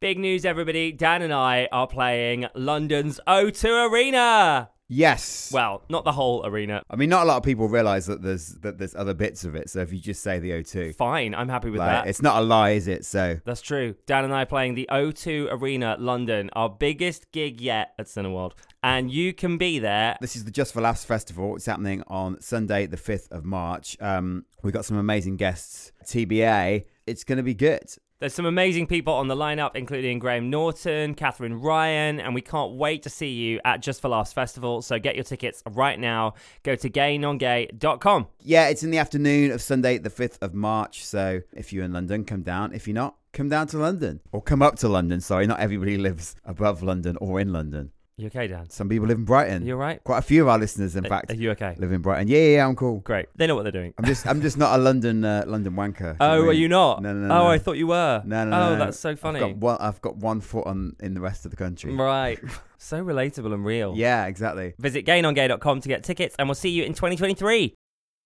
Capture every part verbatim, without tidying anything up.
Big news, everybody. Dan and I are playing London's O two Arena. Yes. Well, not the whole arena. I mean, not a lot of people realise that there's that there's other bits of it. So if you just say the O two, Fine, I'm happy with like, that. It's not a lie, is it? So that's true. Dan and I are playing the O two Arena, London, our biggest gig yet at Cineworld. And you can be there. This is the Just for Laughs Festival. It's happening on Sunday, the fifth of March. Um, we've got some amazing guests. T B A. It's going to be good. There's some amazing people on the lineup, including Graham Norton, Catherine Ryan, and we can't wait to see you at Just for Laughs Festival. So get your tickets right now. Go to gay non gay dot com. Yeah, it's in the afternoon of Sunday, the fifth of March. So if you're in London, come down. If you're not, come down to London. Or come up to London. Sorry, not everybody lives above London or in London. You okay, Dan? Some people live in Brighton. You all right? Quite a few of our listeners, in fact, are you okay? live in Brighton. Yeah, yeah, yeah, I'm cool. Great. They know what they're doing. I'm just, I'm just not a London, uh, London wanker. Oh, are you not? No, no, no. Oh, no. I thought you were. No, no, oh, no. that's so funny. I've got one, I've got one foot on in the rest of the country. Right. So relatable and real. Yeah, exactly. Visit gay non gay dot com to get tickets, and we'll see you in twenty twenty-three.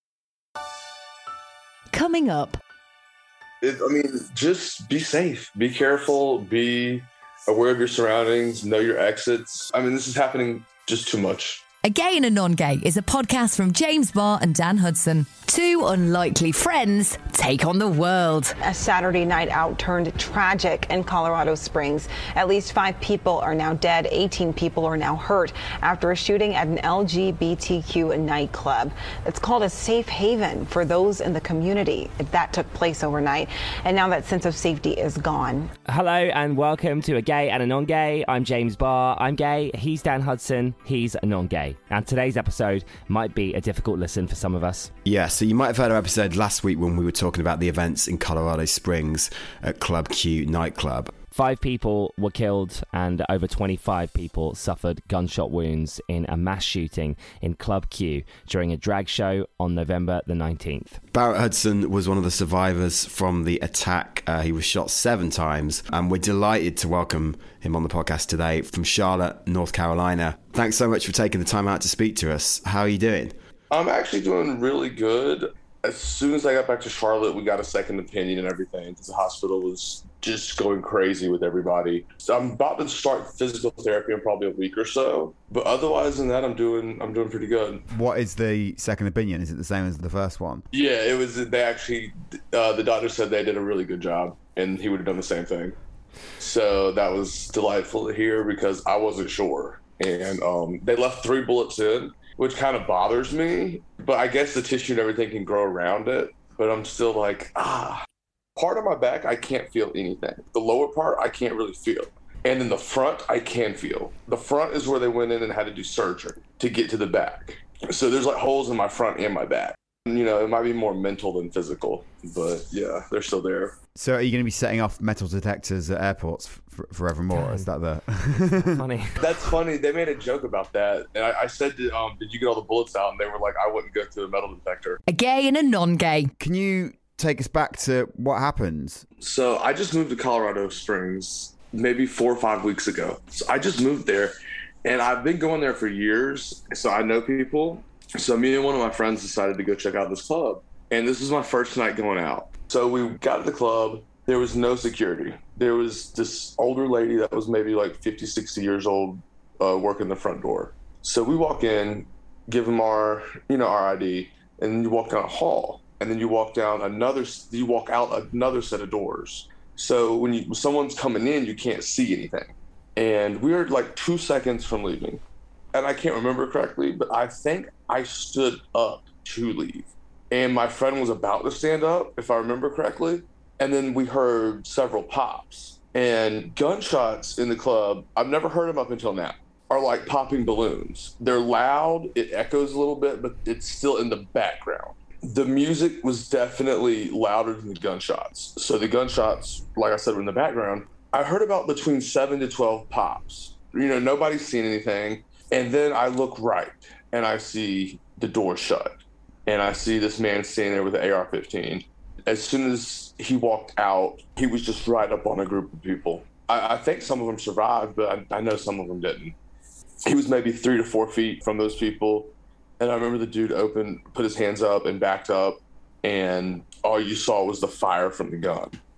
Coming up. It, I mean, just be safe, be careful, be aware of your surroundings, know your exits. I mean, this is happening just too much. A Gay and a Non-Gay is a podcast from James Barr and Dan Hudson. Two unlikely friends take on the world. A Saturday night out turned tragic in Colorado Springs. At least five people are now dead. eighteen people are now hurt after a shooting at an L G B T Q nightclub. It's called a safe haven for those in the community. That took place overnight, and now that sense of safety is gone. Hello and welcome to A Gay and a Non-Gay. I'm James Barr. I'm gay. He's Dan Hudson. He's a non-gay. And today's episode might be a difficult listen for some of us. Yeah, so you might have heard our episode last week when we were talking about the events in Colorado Springs at Club Q nightclub. Five people were killed and over twenty-five people suffered gunshot wounds in a mass shooting in Club Q during a drag show on November the nineteenth. Barrett Hudson was one of the survivors from the attack. Uh, he was shot seven times, and we're delighted to welcome him on the podcast today from Charlotte, North Carolina. Thanks so much for taking the time out to speak to us. How are you doing? I'm actually doing really good. As soon as I got back to Charlotte, we got a second opinion and everything because the hospital was just going crazy with everybody. So I'm about to start physical therapy in probably a week or so. But otherwise than that, I'm doing I'm doing pretty good. What is the second opinion? Is it the same as the first one? Yeah, it was. They actually, uh, the doctor said they did a really good job, and he would have done the same thing. So that was delightful to hear because I wasn't sure, and um, they left three bullets in, which kind of bothers me, but I guess the tissue and everything can grow around it. But I'm still like, ah, part of my back, I can't feel anything. The lower part, I can't really feel. And in the front, I can feel. The front is where they went in and had to do surgery to get to the back. So there's like holes in my front and my back. You know, it might be more mental than physical, but yeah, they're still there. So are you going to be setting off metal detectors at airports f- forevermore? God. Is that the... Funny. That's funny. They made a joke about that. And I, I said, to, um, did you get all the bullets out? And they were like, I wouldn't go to a metal detector. A Gay and a Non-Gay. Can you take us back to what happened? So I just moved to Colorado Springs maybe four or five weeks ago. So I just moved there, and I've been going there for years. So I know people. So me and one of my friends decided to go check out this club. And this was my first night going out. So we got to the club. There was no security. There was this older lady that was maybe like fifty, sixty years old uh, working the front door. So we walk in, give them our, you know, our I D, and then you walk down a hall. And then you walk down another, you walk out another set of doors. So when, you, when someone's coming in, you can't see anything. And we were like two seconds from leaving. And I can't remember correctly, but I think I stood up to leave. And my friend was about to stand up, if I remember correctly. And then we heard several pops. And gunshots in the club, I've never heard them up until now, are like popping balloons. They're loud, it echoes a little bit, but it's still in the background. The music was definitely louder than the gunshots. So the gunshots, like I said, were in the background. I heard about between seven to twelve pops. You know, nobody's seen anything. And then I look right and I see the door shut. And I see this man standing there with an A R fifteen. As soon as he walked out, he was just right up on a group of people. I, I think some of them survived, but I, I know some of them didn't. He was maybe three to four feet from those people. And I remember the dude opened, put his hands up and backed up. And all you saw was the fire from the gun.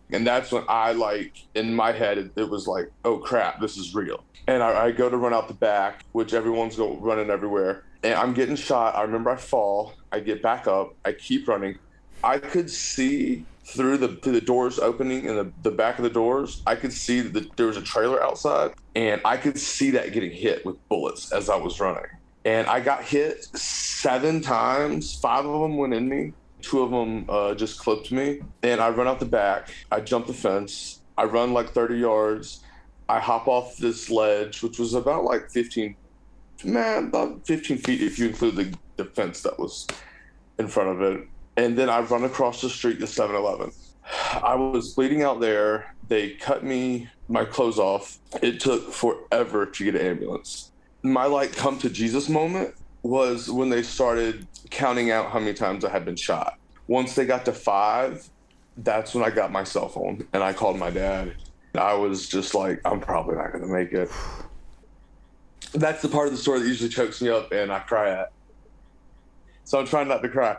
And that's when I, like, in my head, it, it was like, oh crap, this is real. And I, I go to run out the back, which everyone's go, running everywhere. And I'm getting shot. I remember I fall. I get back up. I keep running. I could see through the through the doors opening in the, the back of the doors. I could see that the, there was a trailer outside. And I could see that getting hit with bullets as I was running. And I got hit seven times. Five of them went in me. Two of them uh, just clipped me. And I run out the back. I jump the fence. I run like thirty yards. I hop off this ledge, which was about like fifteen, man, about fifteen feet if you include the, the fence that was in front of it. And then I run across the street to seven eleven. I was bleeding out there. They cut me, my clothes off. It took forever to get an ambulance. My like come to Jesus moment was when they started counting out how many times I had been shot. Once they got to five, that's when I got my cell phone and I called my dad. I was just like, I'm probably not going to make it. That's the part of the story that usually chokes me up and I cry at. So I'm trying not to cry.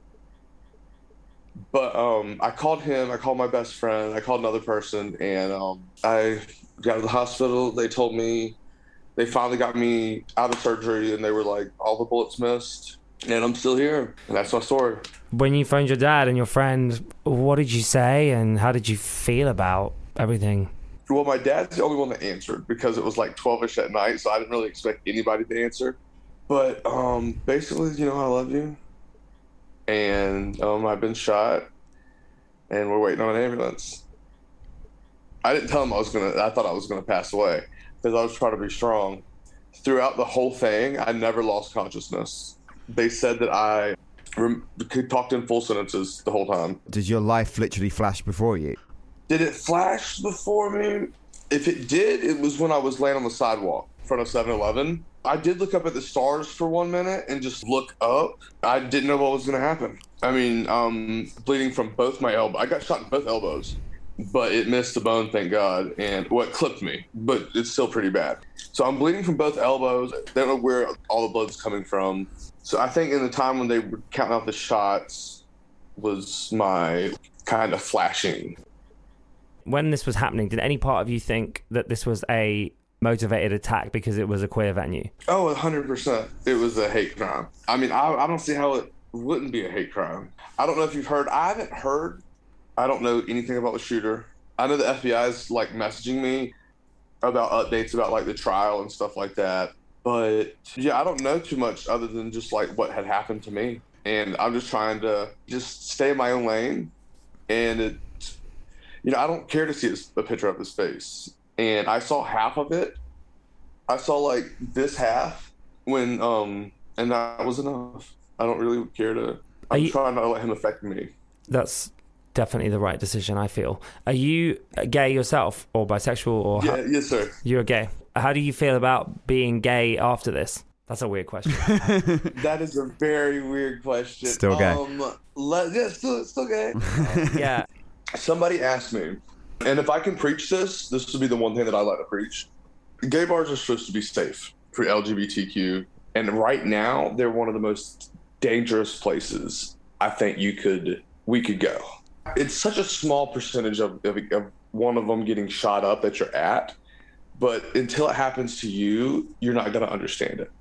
But um, I called him, I called my best friend, I called another person, and um, I got to the hospital. They told me, they finally got me out of surgery, and they were like, all the bullets missed, and I'm still here. And that's my story. When you phoned your dad and your friend, what did you say, and how did you feel about everything? Well, my dad's the only one that answered because it was like twelve-ish at night, so I didn't really expect anybody to answer. But um, basically, you know, I love you. And um, I've been shot, and we're waiting on an ambulance. I didn't tell him I was gonna. I thought I was gonna pass away because I was trying to be strong. Throughout the whole thing, I never lost consciousness. They said that I rem- could talk in full sentences the whole time. Did your life literally flash before you? Did it flash before me? If it did, it was when I was laying on the sidewalk in front of seven eleven. I did look up at the stars for one minute and just look up. I didn't know what was going to happen. I mean, um, bleeding from both my elbows. I got shot in both elbows, but it missed the bone, thank God. And well, it clipped me, but it's still pretty bad. So I'm bleeding from both elbows. I don't know where all the blood's coming from. So I think in the time when they were counting out the shots was my kind of flashing. When this was happening, did any part of you think that this was a motivated attack because it was a queer venue? Oh, one hundred percent. It was a hate crime. I mean, I, I don't see how it wouldn't be a hate crime. I don't know if you've heard. I haven't heard. I don't know anything about the shooter. I know the F B I is like messaging me about updates about like the trial and stuff like that. But yeah, I don't know too much other than just like what had happened to me. And I'm just trying to just stay in my own lane. And it, you know, I don't care to see his, a picture of his face. And I saw half of it. I saw like this half when, um, and that was enough. I don't really care to, I'm you, trying not to let him affect me. That's definitely the right decision, I feel. Are you gay yourself or bisexual or? Yeah, how, yes, sir. You're gay. How do you feel about being gay after this? That's a weird question. That is a very weird question. Still gay. Um, le- yeah, still, still gay. Yeah. Somebody asked me, and if I can preach this, this would be the one thing that I like to preach. Gay bars are supposed to be safe for L G B T Q. And right now, they're one of the most dangerous places I think you could, we could go. It's such a small percentage of, of, of one of them getting shot up that you're at. But until it happens to you, you're not going to understand it.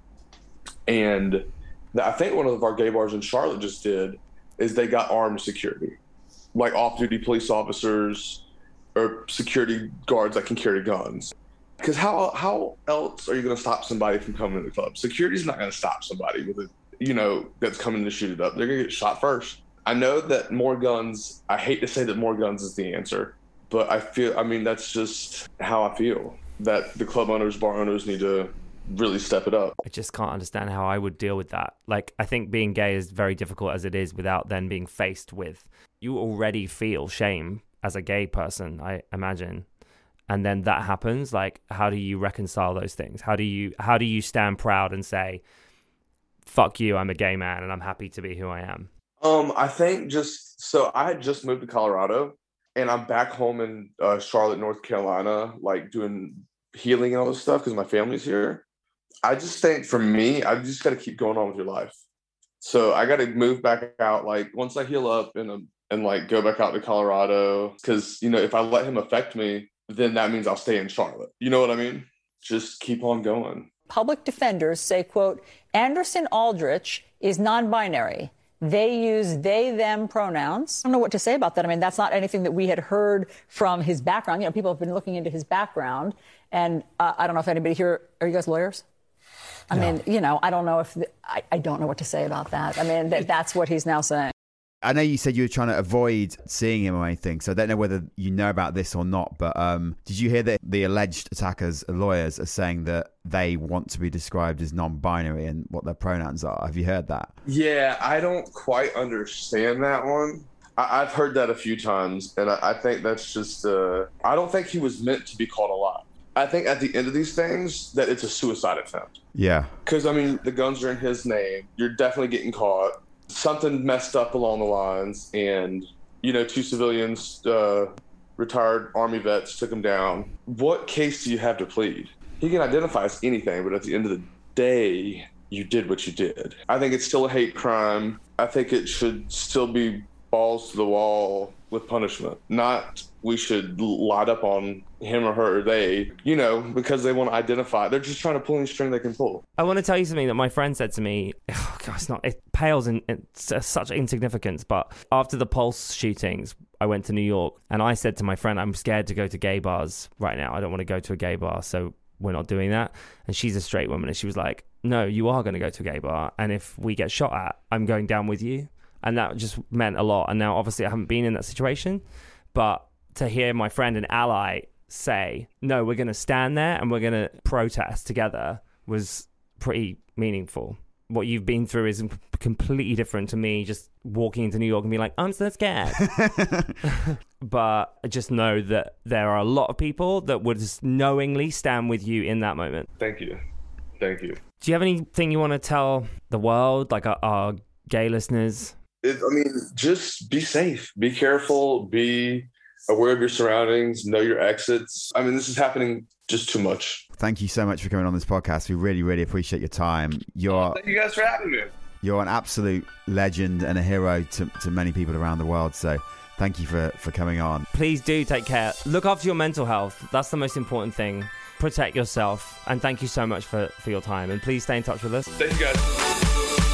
And I think one of our gay bars in Charlotte just did is they got armed security, like off-duty police officers or security guards that can carry guns. Because how how else are you going to stop somebody from coming to the club? Security's not going to stop somebody with a, you know, that's coming to shoot it up. They're going to get shot first. I know that more guns, I hate to say that more guns is the answer, but I feel, I mean, that's just how I feel, that the club owners, bar owners need to really step it up. I just can't understand how I would deal with that. Like, I think being gay is very difficult as it is without then being faced with, you already feel shame as a gay person, I imagine. And then that happens, like, how do you reconcile those things? How do you how do you stand proud and say, fuck you, I'm a gay man and I'm happy to be who I am? Um, I think just, so I had just moved to Colorado and I'm back home in uh, Charlotte, North Carolina, like doing healing and all this stuff because my family's here. I just think for me, I just got to keep going on with your life. So I got to move back out. Like once I heal up and I'm, and like go back out to Colorado. Because, you know, if I let him affect me, then that means I'll stay in Charlotte. You know what I mean? Just keep on going. Public defenders say, quote, Anderson Aldrich is non-binary. They use they, them pronouns. I don't know what to say about that. I mean, that's not anything that we had heard from his background. You know, people have been looking into his background. And uh, I don't know if anybody here, are you guys lawyers? I no. mean, you know, I don't know if, the, I, I don't know what to say about that. I mean, th- that's what he's now saying. I know you said you were trying to avoid seeing him or anything, so I don't know whether you know about this or not, but um, did you hear that the alleged attackers' lawyers are saying that they want to be described as non-binary and what their pronouns are? Have you heard that? Yeah, I don't quite understand that one. I- I've heard that a few times, and I, I think that's just, uh, I don't think he was meant to be called alive. I think at the end of these things that it's a suicide attempt. Yeah. Because, I mean, the guns are in his name. You're definitely getting caught. Something messed up along the lines, and, you know, two civilians, uh, retired Army vets, took him down. What case do you have to plead? He can identify as anything, but at the end of the day, you did what you did. I think it's still a hate crime. I think it should still be balls to the wall with punishment. Not we should light up on him or her or they, you know, because they want to identify. They're just trying to pull any string they can pull. I want to tell you something that my friend said to me. Oh, God, it's not, it pales in, in such insignificance, but after the Pulse shootings, I went to New York and I said to my friend, I'm scared to go to gay bars right now. I don't want to go to a gay bar, so we're not doing that. And she's a straight woman, and she was like, no, you are going to go to a gay bar, and if we get shot at, I'm going down with you. And that just meant a lot. And now, obviously, I haven't been in that situation, but to hear my friend and ally say, no, we're going to stand there and we're going to protest together was pretty meaningful. What you've been through is completely different to me just walking into New York and being like, I'm so scared. But I just know that there are a lot of people that would just knowingly stand with you in that moment. Thank you. Thank you. Do you have anything you want to tell the world, like our, our gay listeners? It, I mean, just be safe, be careful, be aware of your surroundings, know your exits. I mean, this is happening just too much. Thank you so much for coming on this podcast. We really, really appreciate your time. You're, oh, thank you guys for having me. You're an absolute legend and a hero to, to many people around the world. So thank you for, for coming on. Please do take care. Look after your mental health. That's the most important thing. Protect yourself. And thank you so much for, for your time. And please stay in touch with us. Thank you guys.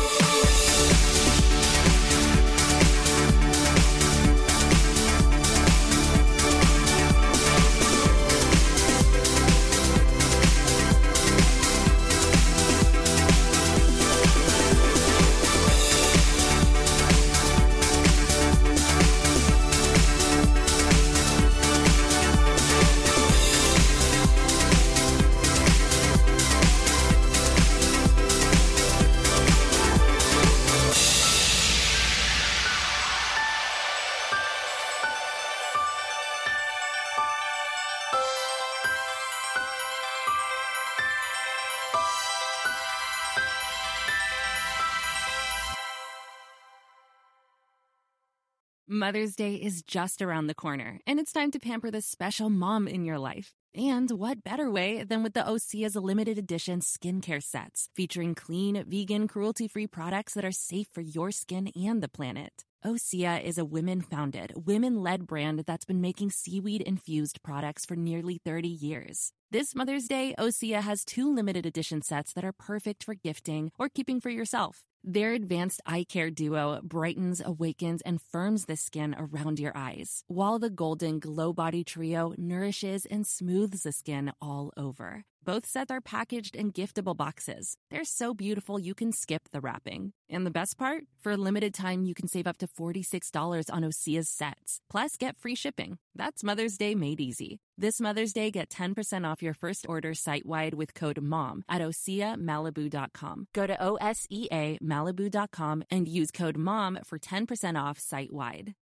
Mother's Day is just around the corner, and it's time to pamper the special mom in your life. And what better way than with the Osea's limited edition skincare sets, featuring clean, vegan, cruelty-free products that are safe for your skin and the planet. Osea is a women-founded, women-led brand that's been making seaweed-infused products for nearly thirty years. This Mother's Day, Osea has two limited edition sets that are perfect for gifting or keeping for yourself. Their advanced eye care duo brightens, awakens, and firms the skin around your eyes, while the Golden Glow Body Trio nourishes and smooths the skin all over. Both sets are packaged in giftable boxes. They're so beautiful you can skip the wrapping. And the best part? For a limited time, you can save up to forty-six dollars on Osea's sets. Plus, get free shipping. That's Mother's Day made easy. This Mother's Day, get ten percent off your first order site-wide with code MOM at osea malibu dot com. Go to O S E A Malibu dot com and use code MOM for ten percent off site-wide.